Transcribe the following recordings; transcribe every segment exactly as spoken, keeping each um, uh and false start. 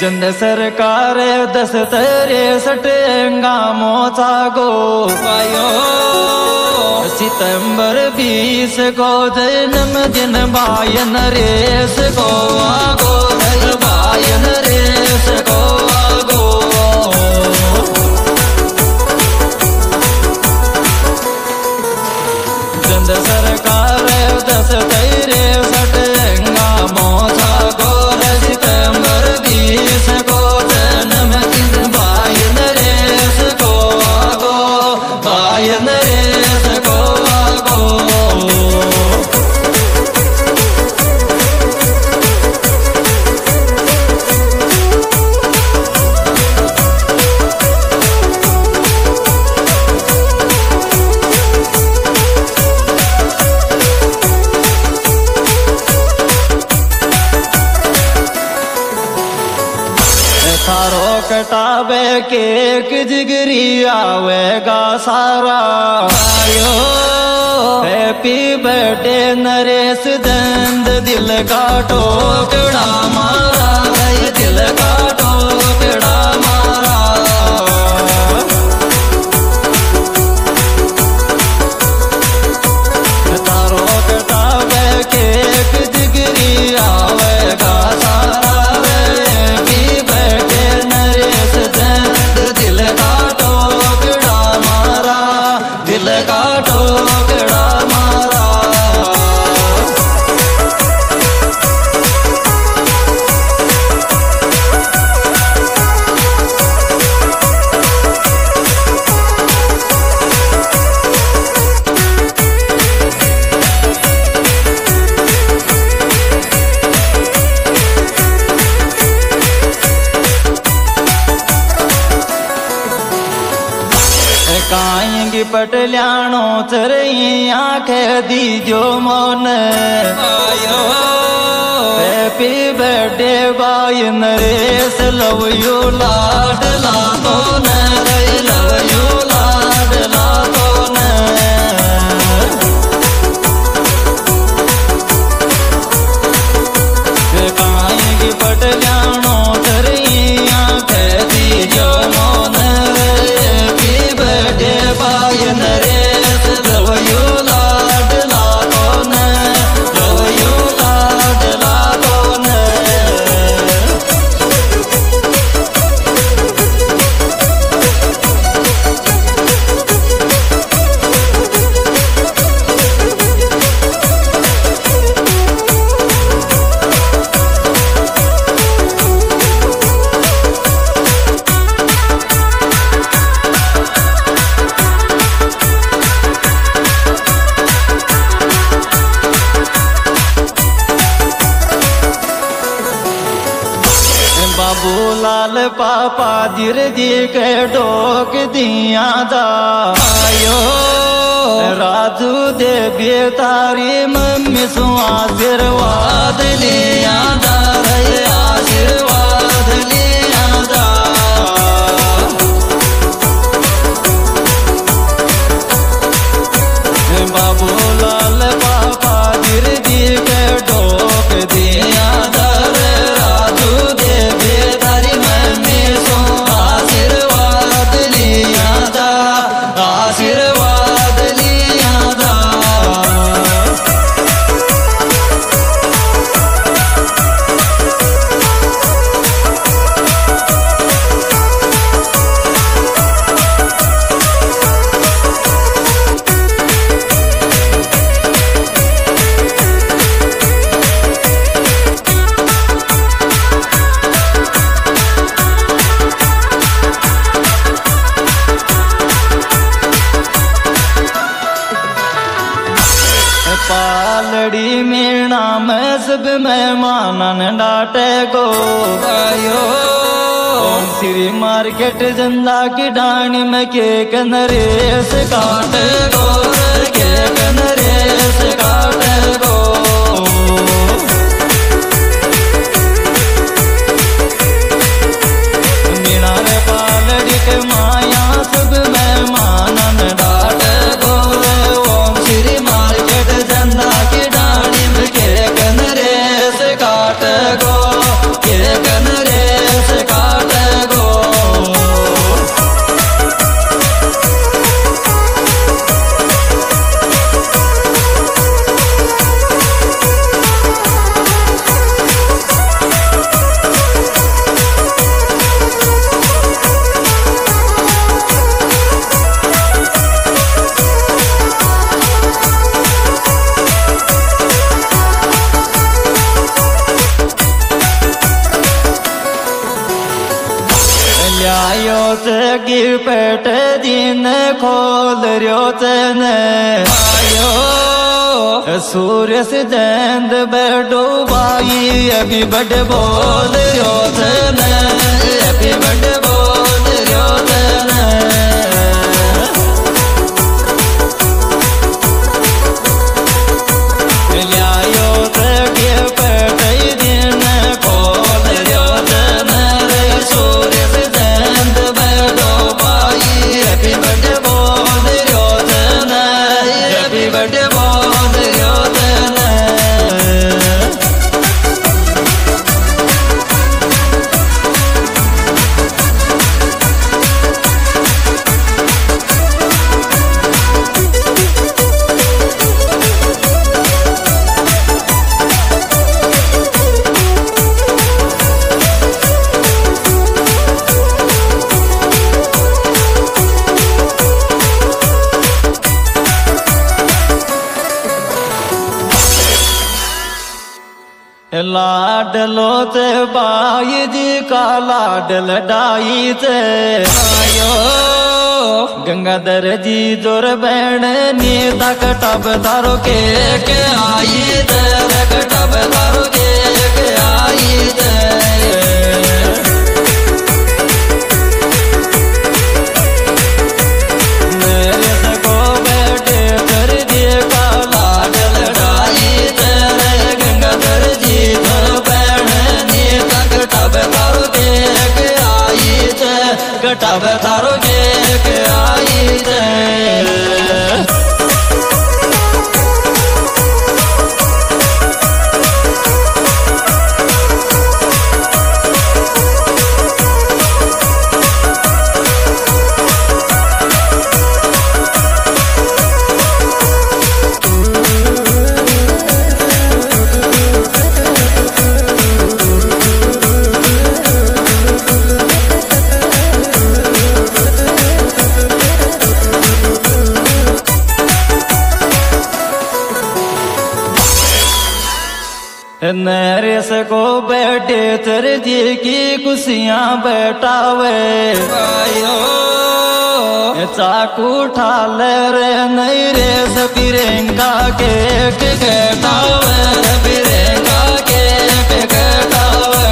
जंद सरकार दस तरे सटेंगा मोचा गो आयो सितंबर बीस को जन्म दिन बायन रेस को आगो बायन रेस को आगो जंद सरकार दस तरे सटेंगा मोचा गो सितंबर बीस को जन्म दिन बायन रेस को आगो बायन रेस को आगो थारो कटावे केक जिगरी आवेगा सारा आयो हैप्पी बर्थडे नरेश दंद दिल का टोकड़ा मारा दिल का टोकड़ा मारा थारो कटावे केक जिगरी आवेगा सारा दिल का टोकड़ा मारा काएंगी पटल्याणो चरई आंखें दीजो मन आयो happy birthday by Naresh love you लाडला तो न लव यू लाडला तो न काएंगी पटल्याणो चरई आंखें दीजो मन बाय नरेश लव यू लाडला तो न लव यू लाडला तो न बाबूलाल पापा धीर जी के डोक दिया जा आयो राजू देवी तारी मम्मी सु आशीर्वाद लिया जा आशीर्वाद लिया जा बाबूलाल पापा धीर जी के डोक दिया जा आशीर्वाद लिया था पालड़ी मीणा में सब मेहमानन डाटे को आयो श्री मार्केट जंदा की डाणी में केक नरेश काटे को केक नरेश काटे को मीणा रे पालड़ी के माया सब मेहमानन डाटे को ओम श्री मार्केट जंदा की डाणी में केक नरेश काटे को केक नरेश पेट दिन खोल रियो तेने आयो सूर्य से जैंद बैठो भाई अभी बड़े बोल रियो तेने अभी बड़े बोल रियो तेने लाडलो ते बाई जी का लाडल डाई ते आयो गंगाधर जी जोर बैण नी तक टब तारो के के आई ते टब तारो के के आई ते टब तारो के के आई रे नरेश को बैठे तेरे जी की कुर्सियां बैठावे आयो चाकू ठाल रे नहीं रे सपिरेंगा के के गटावे पिरेंगा के के गटावे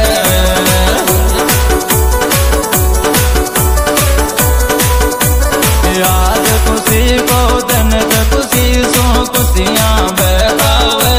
याद खुशी को दिन खुशी सो कुर्सियां बैठावे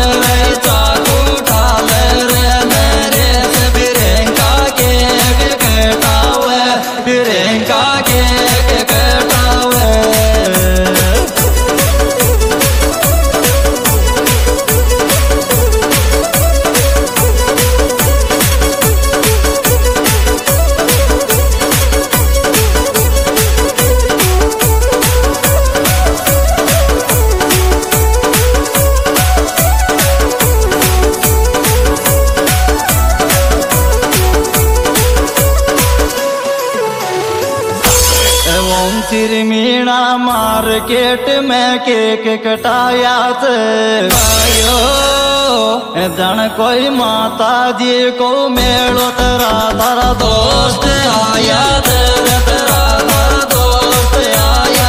मीणा मार्केट में केक कटाया आयो जन कोई माता जी को मेलो तेरा तारा दोस्त आया तेरा तारा दोस्त आया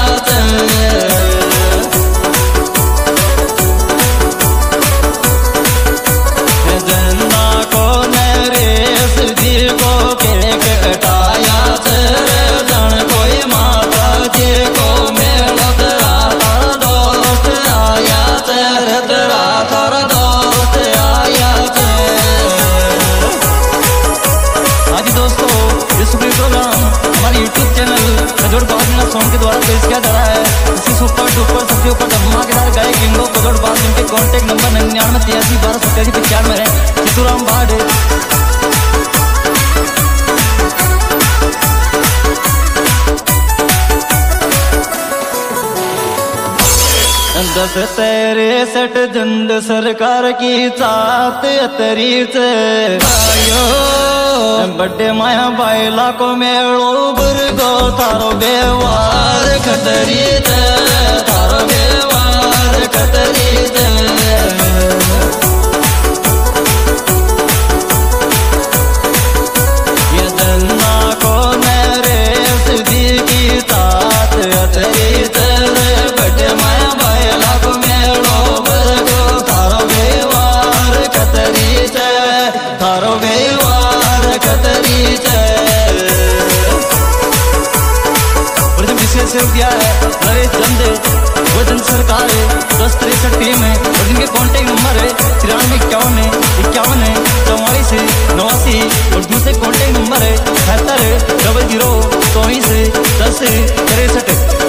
जन्ना को नरेश जी को केक कटाया जन कोई माता जी को मेलो तेरा तारा दोस्त आया तेरा तेरा तारा दोस्त आया हाँ जी दोस्तों, ये सुपर प्रोग्राम हमारे यूट्यूब चैनल कजोड़ बादशाह सॉन्ग के द्वारा पेश किया जा रहा है। इसी सुपर डुपर सबसे ऊपर धमाकेदार गायक लिंगो कजोड़ बादशाह के कॉन्टैक्ट नंबर निन्यानवे तिरासी बारह सत्तासी पचानवे है। चितूराम बाढ़ दस तेरे सट जंद सरकार की चात अतरी आयो बड़े माया बाइला को मेड़ो बुरगो थारो बेवार खतरी थारो बेवार खतरी ये जन्ना को नरेश दी की सेव दिया है नरेश चंद वजन सरकार दस तिरसठ टीम है और जिनके कॉन्टेक्ट नंबर है तिरानवे इक्यावन इक्यावन चौवालीस नवासी और दूसरे कॉन्टेक्ट नंबर है बहत्तर डबल जीरो चौबीस दस तिरसठ।